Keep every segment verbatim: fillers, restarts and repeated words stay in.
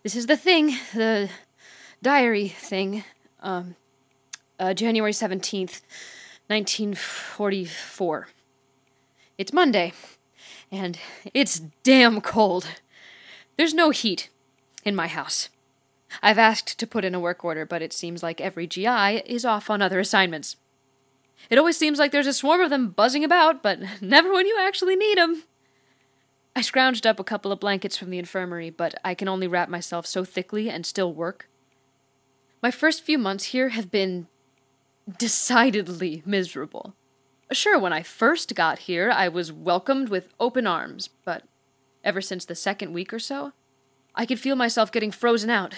This is the thing, the diary thing. Um, uh, January seventeenth, nineteen forty-four. It's Monday, and it's damn cold. There's no heat in my house. I've asked to put in a work order, but it seems like every G I is off on other assignments. It always seems like there's a swarm of them buzzing about, but never when you actually need them. I scrounged up a couple of blankets from the infirmary, but I can only wrap myself so thickly and still work. My first few months here have been decidedly miserable. Sure, when I first got here, I was welcomed with open arms, but ever since the second week or so, I could feel myself getting frozen out.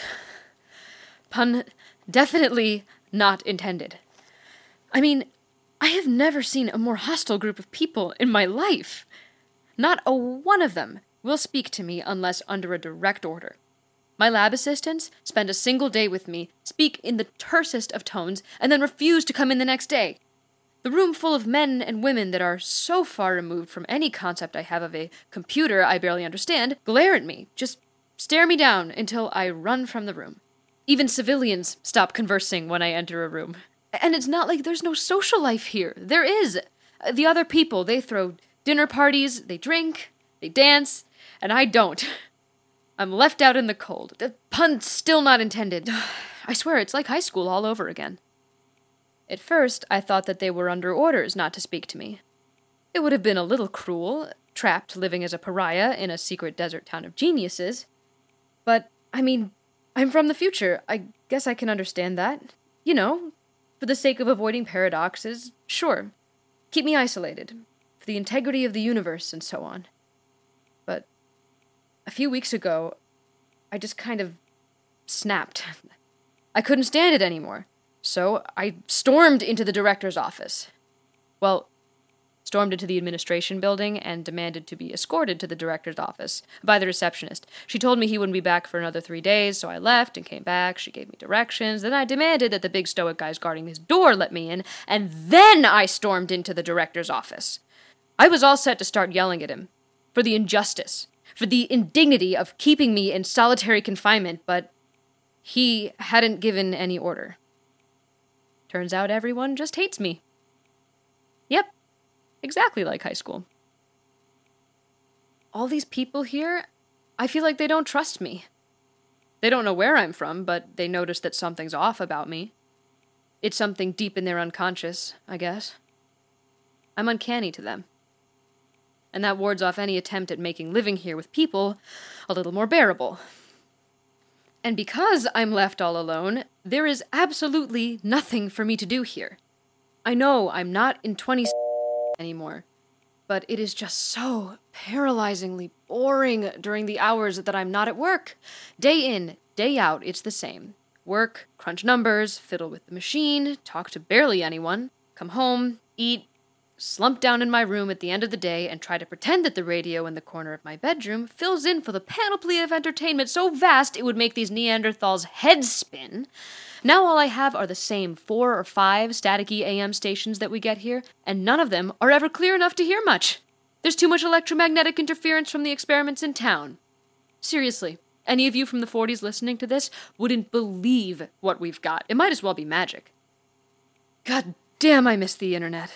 Pun definitely not intended. I mean, I have never seen a more hostile group of people in my life. Not a one of them will speak to me unless under a direct order. My lab assistants spend a single day with me, speak in the tersest of tones, and then refuse to come in the next day. The room full of men and women that are so far removed from any concept I have of a computer I barely understand glare at me, just stare me down until I run from the room. Even civilians stop conversing when I enter a room. And it's not like there's no social life here. There is. The other people, they throw dinner parties, they drink, they dance, and I don't. I'm left out in the cold. The pun's still not intended. I swear, it's like high school all over again. At first, I thought that they were under orders not to speak to me. It would have been a little cruel, trapped living as a pariah in a secret desert town of geniuses. But, I mean, I'm from the future. I guess I can understand that. You know, for the sake of avoiding paradoxes, sure. Keep me isolated, for the integrity of the universe and so on. But a few weeks ago, I just kind of snapped. I couldn't stand it anymore. So I stormed into the director's office. Well, stormed into the administration building and demanded to be escorted to the director's office by the receptionist. She told me he wouldn't be back for another three days, so I left and came back. She gave me directions. Then I demanded that the big stoic guys guarding his door let me in, and then I stormed into the director's office. I was all set to start yelling at him for the injustice, for the indignity of keeping me in solitary confinement, but he hadn't given any order. Turns out everyone just hates me. Yep, exactly like high school. All these people here, I feel like they don't trust me. They don't know where I'm from, but they notice that something's off about me. It's something deep in their unconscious, I guess. I'm uncanny to them. And that wards off any attempt at making living here with people a little more bearable. And because I'm left all alone, there is absolutely nothing for me to do here. I know I'm not in twenty anymore, but it is just so paralyzingly boring during the hours that I'm not at work. Day in, day out, it's the same. Work, crunch numbers, fiddle with the machine, talk to barely anyone, come home, eat, slump down in my room at the end of the day and try to pretend that the radio in the corner of my bedroom fills in for the panoply of entertainment so vast it would make these Neanderthals' heads spin. Now all I have are the same four or five staticky A M stations that we get here, and none of them are ever clear enough to hear much. There's too much electromagnetic interference from the experiments in town. Seriously, any of you from the forties listening to this wouldn't believe what we've got. It might as well be magic. God damn, I miss the internet.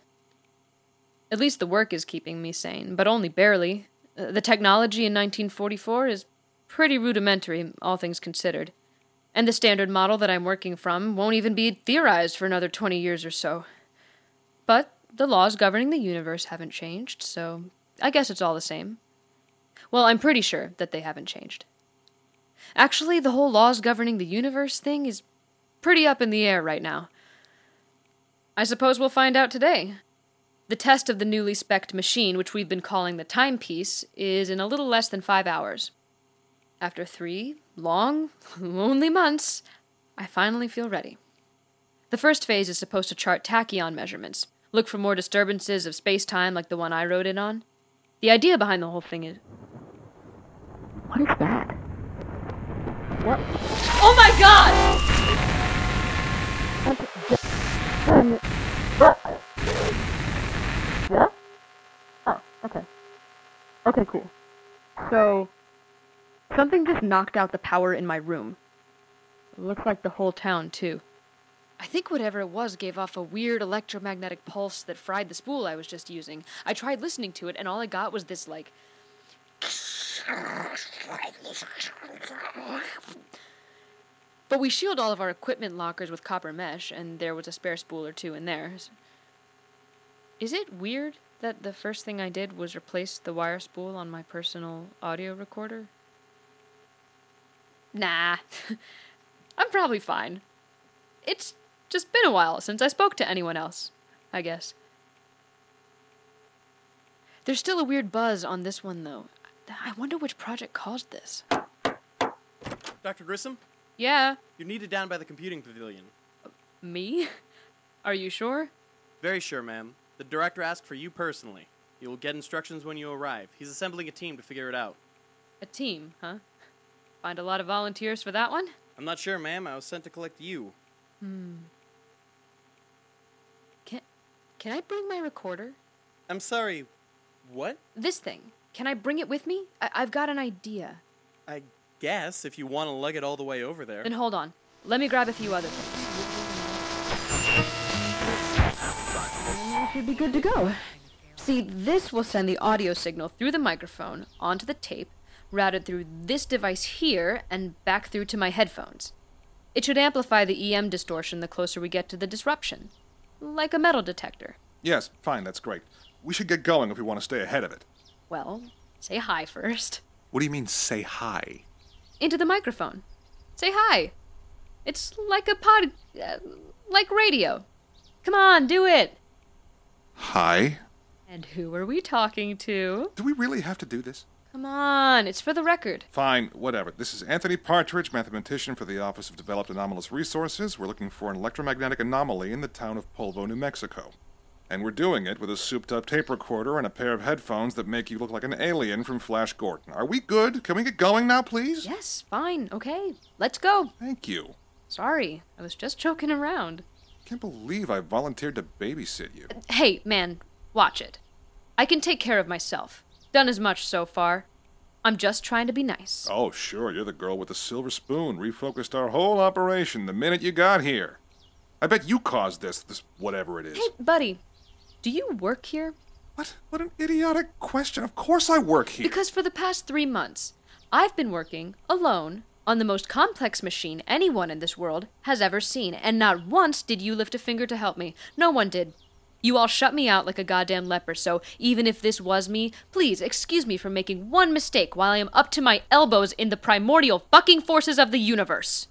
At least the work is keeping me sane, but only barely. Uh, the technology in nineteen forty-four is pretty rudimentary, all things considered. And the standard model that I'm working from won't even be theorized for another twenty years or so. But the laws governing the universe haven't changed, so I guess it's all the same. Well, I'm pretty sure that they haven't changed. Actually, the whole laws governing the universe thing is pretty up in the air right now. I suppose we'll find out today. The test of the newly spec'd machine, which we've been calling the timepiece, is in a little less than five hours. After three long, lonely months, I finally feel ready. The first phase is supposed to chart tachyon measurements, look for more disturbances of space-time like the one I wrote in on. The idea behind the whole thing is... What is that? What? Oh my god! Yeah? Oh, okay. Okay, cool. So, Something just knocked out the power in my room. It looks like the whole town, too. I think whatever it was gave off a weird electromagnetic pulse that fried the spool I was just using. I tried listening to it, and all I got was this, like... But we shield all of our equipment lockers with copper mesh, and there was a spare spool or two in there. Is it weird that the first thing I did was replace the wire spool on my personal audio recorder? Nah. I'm probably fine. It's just been a while since I spoke to anyone else, I guess. There's still a weird buzz on this one, though. I wonder which project caused this. Doctor Grissom? Yeah? You're needed down by the computing pavilion. Me? Are you sure? Very sure, ma'am. The director asked for you personally. You will get instructions when you arrive. He's assembling a team to figure it out. A team, huh? Find a lot of volunteers for that one? I'm not sure, ma'am. I was sent to collect you. Hmm. Can, can I bring my recorder? I'm sorry, what? This thing. Can I bring it with me? I, I've got an idea. I guess, if you want to lug it all the way over there. Then hold on. Let me grab a few other things. Should be good to go. See, this will send the audio signal through the microphone onto the tape, routed through this device here, and back through to my headphones. It should amplify the E M distortion the closer we get to the disruption. Like a metal detector. Yes, fine, that's great. We should get going if we want to stay ahead of it. Well, say hi first. What do you mean, say hi? Into the microphone. Say hi. It's like a pod... Uh, like radio. Come on, do it. Hi? And who are we talking to? Do we really have to do this? Come on, it's for the record. Fine, whatever. This is Anthony Partridge, mathematician for the Office of Developed Anomalous Resources. We're looking for an electromagnetic anomaly in the town of Polvo, New Mexico. And we're doing it with a souped-up tape recorder and a pair of headphones that make you look like an alien from Flash Gordon. Are we good? Can we get going now, please? Yes, fine, okay. Let's go. Thank you. Sorry, I was just joking around. Can't believe I volunteered to babysit you. Hey, man, watch it. I can take care of myself. Done as much so far. I'm just trying to be nice. Oh, sure, you're the girl with the silver spoon. Refocused our whole operation the minute you got here. I bet you caused this, this whatever it is. Hey, buddy, do you work here? What? What an idiotic question. Of course I work here. Because for the past three months, I've been working alone on the most complex machine anyone in this world has ever seen, and not once did you lift a finger to help me. No one did. You all shut me out like a goddamn leper, so even if this was me, please excuse me for making one mistake while I am up to my elbows in the primordial fucking forces of the universe.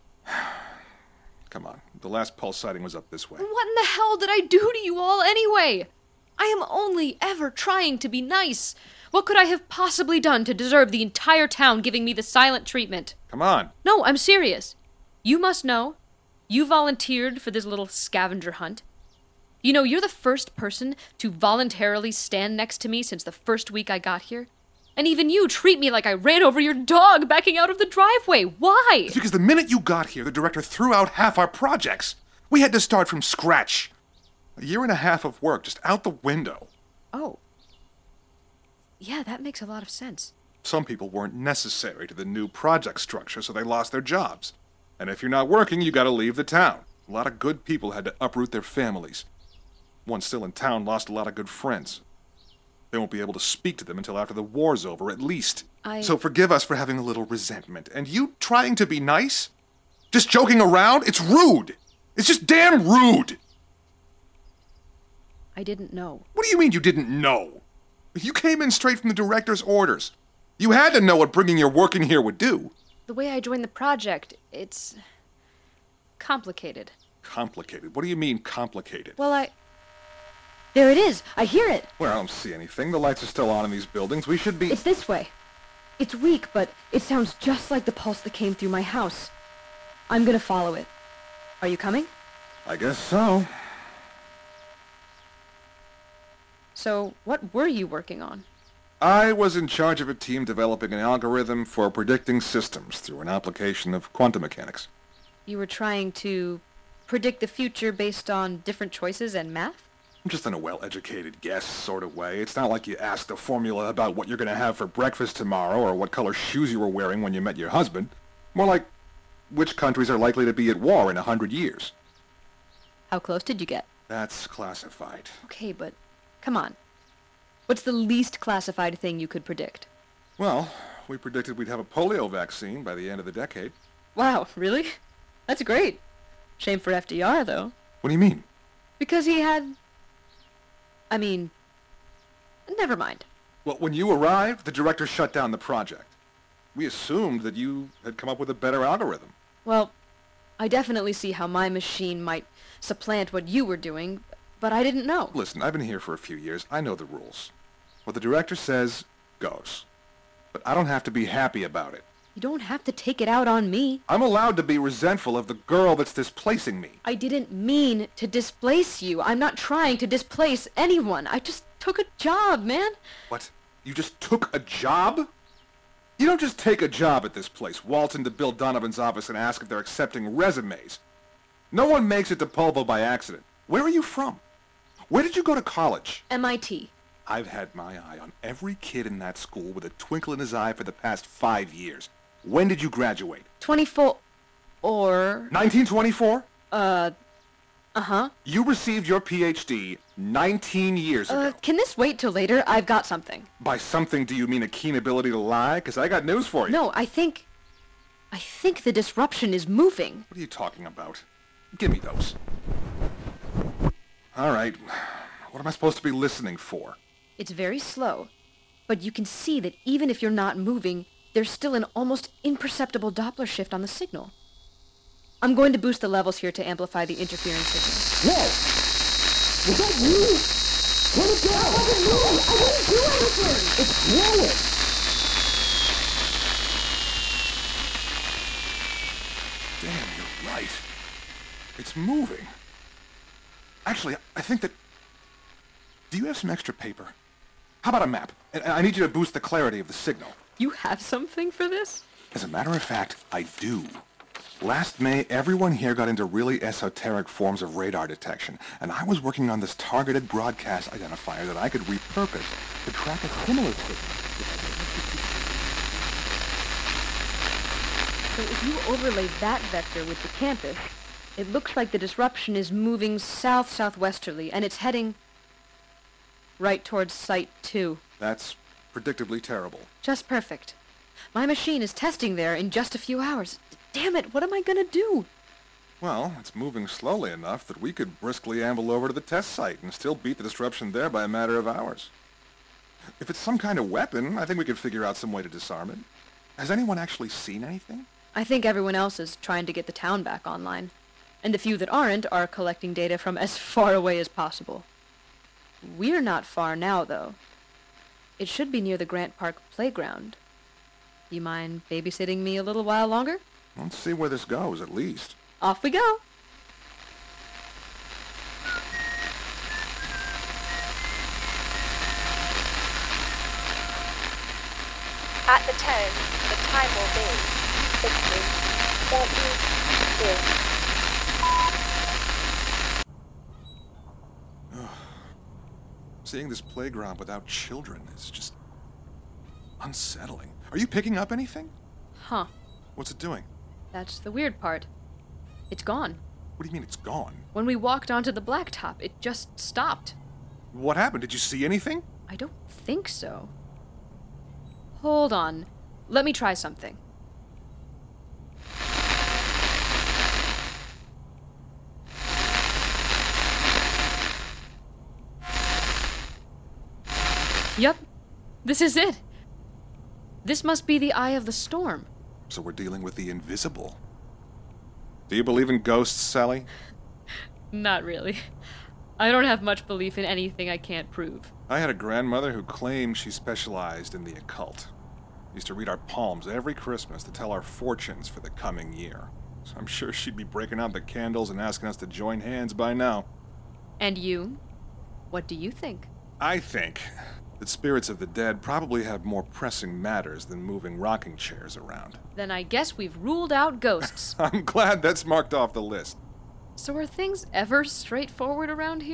Come on. The last pulse sighting was up this way. What in the hell did I do to you all anyway? I am only ever trying to be nice. What could I have possibly done to deserve the entire town giving me the silent treatment? Come on. No, I'm serious. You must know. You volunteered for this little scavenger hunt. You know, you're the first person to voluntarily stand next to me since the first week I got here. And even you treat me like I ran over your dog backing out of the driveway. Why? It's because the minute you got here, the director threw out half our projects. We had to start from scratch. A year and a half of work just out the window. Oh. Yeah, that makes a lot of sense. Some people weren't necessary to the new project structure, so they lost their jobs. And if you're not working, you gotta leave the town. A lot of good people had to uproot their families. One still in town lost a lot of good friends. They won't be able to speak to them until after the war's over, at least. I... So forgive us for having a little resentment. And you trying to be nice? Just joking around? It's rude! It's just damn rude! I didn't know. What do you mean you didn't know? You came in straight from the director's orders. You had to know what bringing your work in here would do. The way I joined the project, it's... complicated. Complicated? What do you mean, complicated? Well, I... There it is! I hear it! Well, I don't see anything. The lights are still on in these buildings. We should be... It's this way. It's weak, but it sounds just like the pulse that came through my house. I'm gonna follow it. Are you coming? I guess so. So, what were you working on? I was in charge of a team developing an algorithm for predicting systems through an application of quantum mechanics. You were trying to predict the future based on different choices and math? I'm just in a well-educated guess sort of way. It's not like you asked a formula about what you're going to have for breakfast tomorrow or what color shoes you were wearing when you met your husband. More like, which countries are likely to be at war in a hundred years? How close did you get? That's classified. Okay, but come on. What's the least classified thing you could predict? Well, we predicted we'd have a polio vaccine by the end of the decade. Wow, really? That's great. Shame for F D R, though. What do you mean? Because he had... I mean... Never mind. Well, when you arrived, the director shut down the project. We assumed that you had come up with a better algorithm. Well, I definitely see how my machine might supplant what you were doing, but I didn't know. Listen, I've been here for a few years. I know the rules. What the director says, goes. But I don't have to be happy about it. You don't have to take it out on me. I'm allowed to be resentful of the girl that's displacing me. I didn't mean to displace you. I'm not trying to displace anyone. I just took a job, man. What? You just took a job? You don't just take a job at this place, waltz into Bill Donovan's office and ask if they're accepting resumes. No one makes it to Polvo by accident. Where are you from? Where did you go to college? M I T. I've had my eye on every kid in that school with a twinkle in his eye for the past five years. When did you graduate? twenty-four... or... nineteen twenty-four? Uh... Uh-huh. You received your P H D nineteen years ago. Uh, can this wait till later? I've got something. By something, do you mean a keen ability to lie? Because I got news for you. No, I think... I think the disruption is moving. What are you talking about? Give me those. All right. What am I supposed to be listening for? It's very slow, but you can see that even if you're not moving, there's still an almost imperceptible Doppler shift on the signal. I'm going to boost the levels here to amplify the interfering signal. Whoa! Was that you? Let it go! I wasn't moving! I didn't do anything! It's growing! Damn, you're right. It's moving. Actually, I think that... Do you have some extra paper? How about a map? And I need you to boost the clarity of the signal. You have something for this? As a matter of fact, I do. Last May, everyone here got into really esoteric forms of radar detection, and I was working on this targeted broadcast identifier that I could repurpose to track a similar signal. So if you overlay that vector with the campus, it looks like the disruption is moving south-southwesterly, and it's heading right towards Site two. That's predictably terrible. Just perfect. My machine is testing there in just a few hours. Damn it, what am I gonna do? Well, it's moving slowly enough that we could briskly amble over to the test site and still beat the disruption there by a matter of hours. If it's some kind of weapon, I think we could figure out some way to disarm it. Has anyone actually seen anything? I think everyone else is trying to get the town back online. And the few that aren't are collecting data from as far away as possible. We're not far now, though. It should be near the Grant Park playground. You mind babysitting me a little while longer? Let's see where this goes, at least. Off we go! At the tone, the time will be sixty, thirty-two. Seeing this playground without children is just unsettling. Are you picking up anything? Huh. What's it doing? That's the weird part. It's gone. What do you mean it's gone? When we walked onto the blacktop, it just stopped. What happened? Did you see anything? I don't think so. Hold on. Let me try something. Yep. This is it. This must be the eye of the storm. So we're dealing with the invisible. Do you believe in ghosts, Sally? Not really. I don't have much belief in anything I can't prove. I had a grandmother who claimed she specialized in the occult. Used to read our palms every Christmas to tell our fortunes for the coming year. So I'm sure she'd be breaking out the candles and asking us to join hands by now. And you? What do you think? I think that spirits of the dead probably have more pressing matters than moving rocking chairs around. Then I guess we've ruled out ghosts. I'm glad that's marked off the list. So are things ever straightforward around here?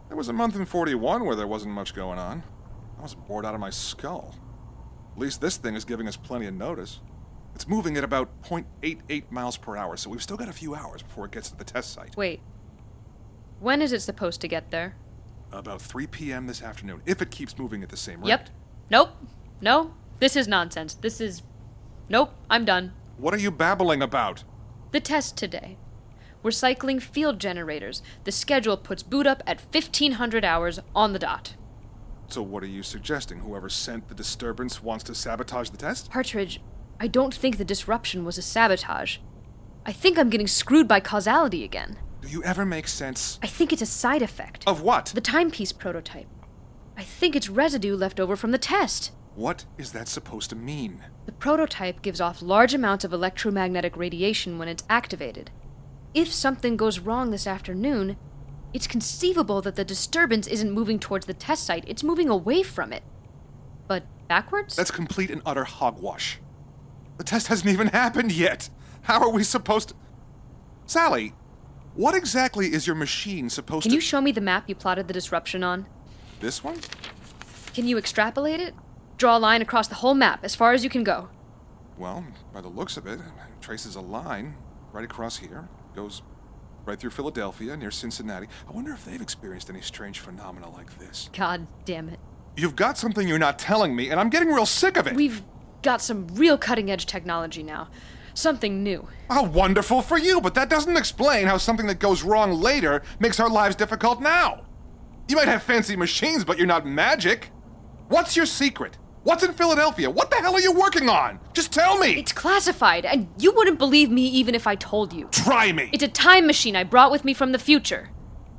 There was a month in forty-one where there wasn't much going on. I was bored out of my skull. At least this thing is giving us plenty of notice. It's moving at about zero point eight eight miles per hour, so we've still got a few hours before it gets to the test site. Wait. When is it supposed to get there? About three p.m. this afternoon, if it keeps moving at the same rate. Yep. Nope. No. This is nonsense. This is... Nope. I'm done. What are you babbling about? The test today. We're cycling field generators. The schedule puts boot up at fifteen hundred hours on the dot. So what are you suggesting? Whoever sent the disturbance wants to sabotage the test? Partridge, I don't think the disruption was a sabotage. I think I'm getting screwed by causality again. Do you ever make sense? I think it's a side effect. Of what? The timepiece prototype. I think it's residue left over from the test. What is that supposed to mean? The prototype gives off large amounts of electromagnetic radiation when it's activated. If something goes wrong this afternoon, it's conceivable that the disturbance isn't moving towards the test site, it's moving away from it. But backwards? That's complete and utter hogwash. The test hasn't even happened yet. How are we supposed to... Sally, what exactly is your machine supposed Can to... you show me the map you plotted the disruption on? This one? Can you extrapolate it? Draw a line across the whole map, as far as you can go. Well, by the looks of it, it traces a line right across here, goes right through Philadelphia, near Cincinnati. I wonder if they've experienced any strange phenomena like this. God damn it. You've got something you're not telling me, and I'm getting real sick of it. We've got some real cutting-edge technology now. Something new. How wonderful for you, but that doesn't explain how something that goes wrong later makes our lives difficult now. You might have fancy machines, but you're not magic. What's your secret? What's in Philadelphia? What the hell are you working on? Just tell me! It's classified, and you wouldn't believe me even if I told you. Try me! It's a time machine I brought with me from the future.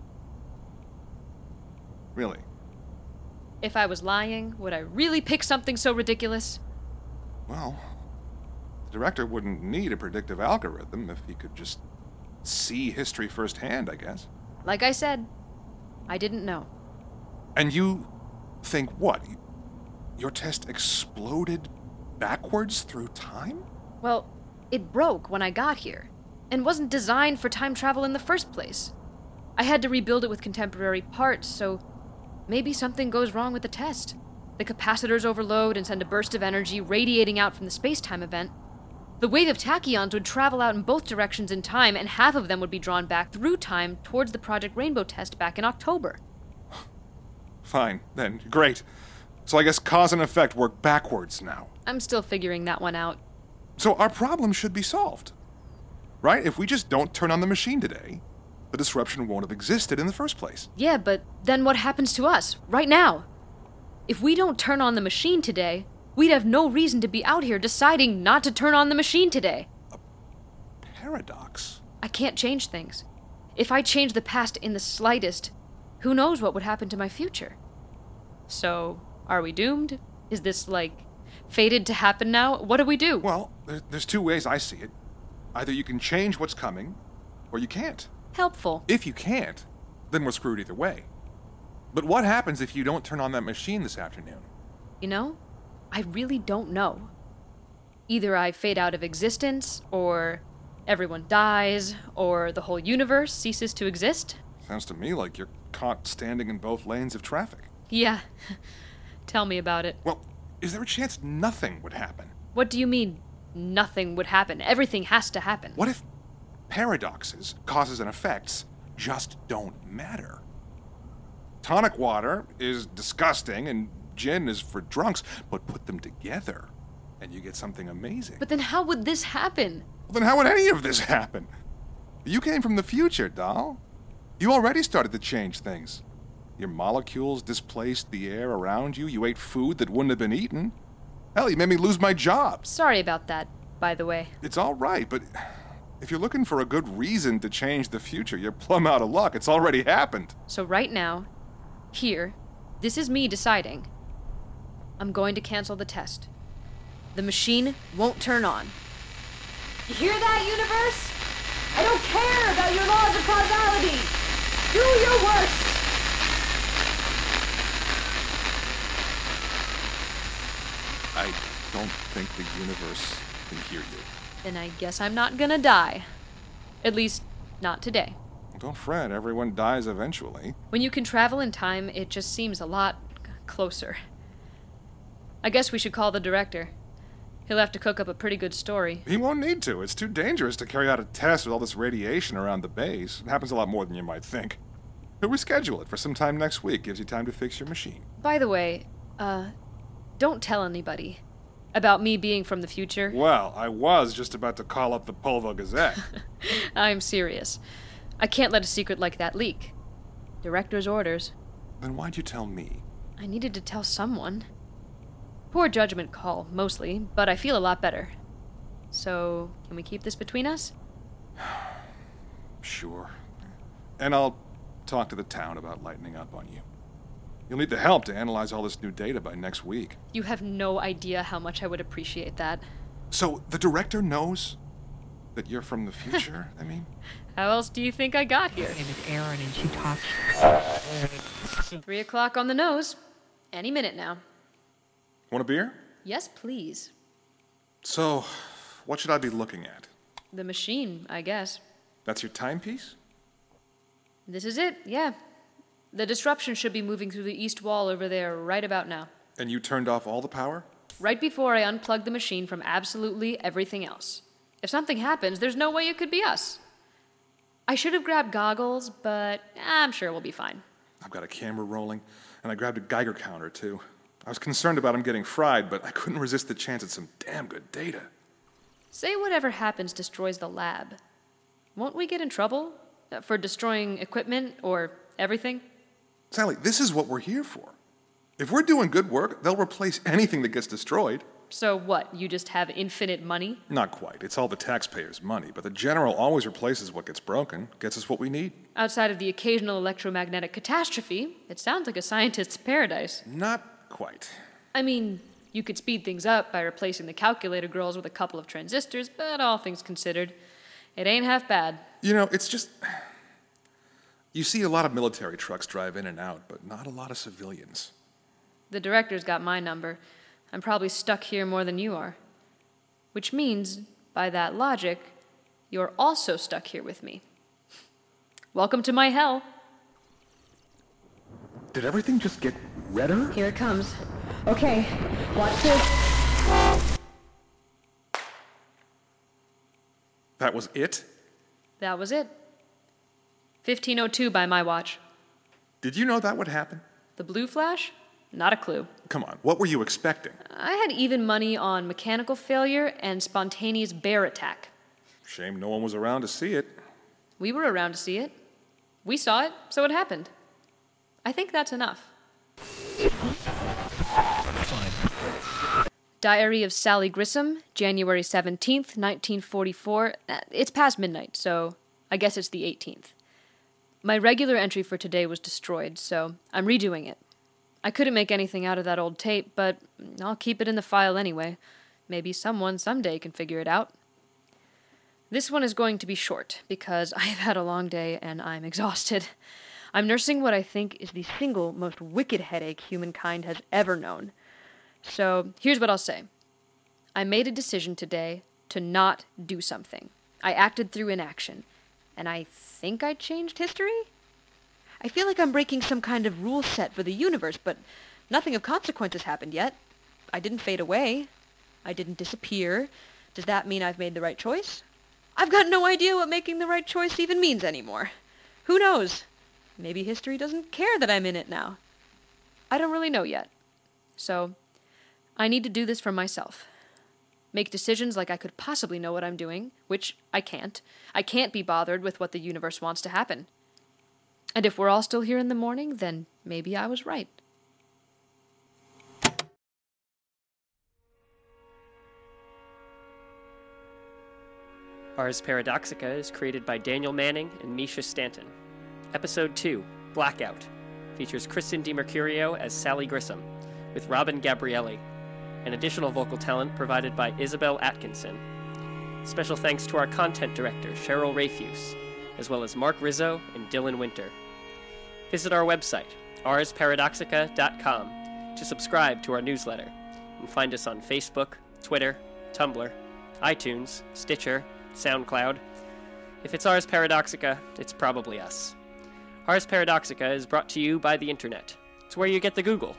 Really? If I was lying, would I really pick something so ridiculous? Well, the director wouldn't need a predictive algorithm if he could just see history firsthand, I guess. Like I said, I didn't know. And you think what? Your test exploded backwards through time? Well, it broke when I got here, and wasn't designed for time travel in the first place. I had to rebuild it with contemporary parts, so maybe something goes wrong with the test. The capacitors overload and send a burst of energy radiating out from the space-time event. The wave of tachyons would travel out in both directions in time, and half of them would be drawn back through time towards the Project Rainbow test back in October. Fine, then. Great. So I guess cause and effect work backwards now. I'm still figuring that one out. So our problem should be solved. Right? If we just don't turn on the machine today, the disruption won't have existed in the first place. Yeah, but then what happens to us, right now? If we don't turn on the machine today, we'd have no reason to be out here deciding not to turn on the machine today. Paradox. I can't change things. If I change the past in the slightest, who knows what would happen to my future? So, are we doomed? Is this, like, fated to happen now? What do we do? Well, there, there's two ways I see it. Either you can change what's coming, or you can't. Helpful. If you can't, then we're screwed either way. But what happens if you don't turn on that machine this afternoon? You know, I really don't know. Either I fade out of existence, or everyone dies, or the whole universe ceases to exist. Sounds to me like you're caught standing in both lanes of traffic. Yeah. Tell me about it. Well, is there a chance nothing would happen? What do you mean, nothing would happen? Everything has to happen. What if paradoxes, causes and effects, just don't matter? Tonic water is disgusting and gin is for drunks, but put them together and you get something amazing. But then how would this happen? Well, then how would any of this happen? You came from the future, doll. You already started to change things. Your molecules displaced the air around you. You ate food that wouldn't have been eaten. Hell, you made me lose my job. Sorry about that, by the way. It's all right, but if you're looking for a good reason to change the future, you're plumb out of luck. It's already happened. So right now, here, this is me deciding. I'm going to cancel the test. The machine won't turn on. You hear that, universe? I don't care about your laws of causality! Do your worst! I don't think the universe can hear you. Then I guess I'm not gonna die. At least, not today. Don't fret, everyone dies eventually. When you can travel in time, it just seems a lot closer. I guess we should call the director. He'll have to cook up a pretty good story. He won't need to. It's too dangerous to carry out a test with all this radiation around the base. It happens a lot more than you might think. We'll reschedule it for some time next week. Gives you time to fix your machine. By the way, uh, don't tell anybody about me being from the future. Well, I was just about to call up the Polvo Gazette. I'm serious. I can't let a secret like that leak. Director's orders. Then why'd you tell me? I needed to tell someone. Poor judgment call, mostly, but I feel a lot better. So, can we keep this between us? Sure. And I'll talk to the town about lightening up on you. You'll need the help to analyze all this new data by next week. You have no idea how much I would appreciate that. So, the director knows that you're from the future, I mean? How else do you think I got here? My name is Erin, and she talks. Three o'clock on the nose. Any minute now. Want a beer? Yes, please. So, what should I be looking at? The machine, I guess. That's your timepiece? This is it, yeah. The disruption should be moving through the east wall over there right about now. And you turned off all the power? Right before I unplugged the machine from absolutely everything else. If something happens, there's no way it could be us. I should have grabbed goggles, but I'm sure we'll be fine. I've got a camera rolling, and I grabbed a Geiger counter, too. I was concerned about him getting fried, but I couldn't resist the chance at some damn good data. Say whatever happens destroys the lab. Won't we get in trouble? Uh, for destroying equipment or everything? Sally, this is what we're here for. If we're doing good work, they'll replace anything that gets destroyed. So what, you just have infinite money? Not quite. It's all the taxpayers' money, but the General always replaces what gets broken, gets us what we need. Outside of the occasional electromagnetic catastrophe, it sounds like a scientist's paradise. Not quite. I mean, you could speed things up by replacing the calculator girls with a couple of transistors, but all things considered, it ain't half bad. You know, it's just... You see a lot of military trucks drive in and out, but not a lot of civilians. The director's got my number. I'm probably stuck here more than you are. Which means, by that logic, you're also stuck here with me. Welcome to my hell. Did everything just get redder? Here it comes. Okay, watch this. That was it? That was it. fifteen oh two by my watch. Did you know that would happen? The blue flash? Not a clue. Come on, what were you expecting? I had even money on mechanical failure and spontaneous bear attack. Shame no one was around to see it. We were around to see it. We saw it, so it happened. I think that's enough. Diary of Sally Grissom, January seventeenth, nineteen forty-four. It's past midnight, so I guess it's the eighteenth. My regular entry for today was destroyed, so I'm redoing it. I couldn't make anything out of that old tape, but I'll keep it in the file anyway. Maybe someone someday can figure it out. This one is going to be short, because I've had a long day and I'm exhausted. I'm nursing what I think is the single most wicked headache humankind has ever known. So, here's what I'll say. I made a decision today to not do something. I acted through inaction. And I think I changed history? I feel like I'm breaking some kind of rule set for the universe, but nothing of consequence has happened yet. I didn't fade away. I didn't disappear. Does that mean I've made the right choice? I've got no idea what making the right choice even means anymore. Who knows? Maybe history doesn't care that I'm in it now. I don't really know yet. So, I need to do this for myself. Make decisions like I could possibly know what I'm doing, which I can't. I can't be bothered with what the universe wants to happen. And if we're all still here in the morning, then maybe I was right. Ars Paradoxica is created by Daniel Manning and Misha Stanton. Episode two, Blackout, features Kristen DiMercurio as Sally Grissom, with Robin Gabrielli, and additional vocal talent provided by Isabel Atkinson. Special thanks to our content director, Cheryl Rayfuse, as well as Mark Rizzo and Dylan Winter. Visit our website, ars paradoxica dot com, to subscribe to our newsletter, and find us on Facebook, Twitter, Tumblr, iTunes, Stitcher, SoundCloud, If it's Ars Paradoxica, it's probably us. Ars Paradoxica is brought to you by the internet. It's where you get the Google.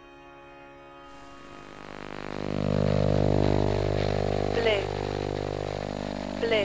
Blue. Blue.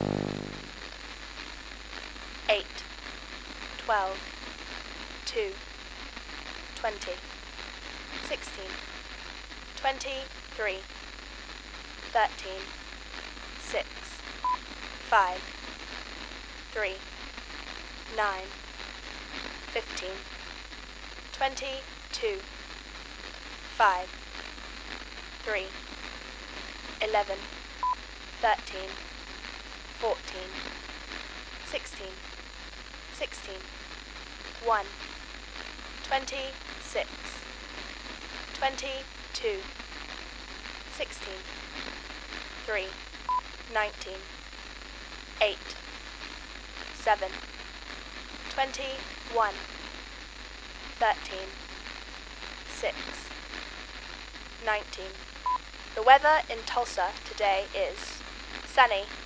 Eight. Twelve. Two. Twenty. Sixteen. Twenty-three. Thirteen. Six. Five. Three. Nine. Fifteen. Twenty-two. Five. Three. Eleven. Thirteen. Fourteen. Sixteen. Sixteen. One. Twenty-six. Twenty-two. Sixteen. Three. Nineteen. Eight. Seven. Twenty-one. Thirteen. Six. Nineteen. The weather in Tulsa today is sunny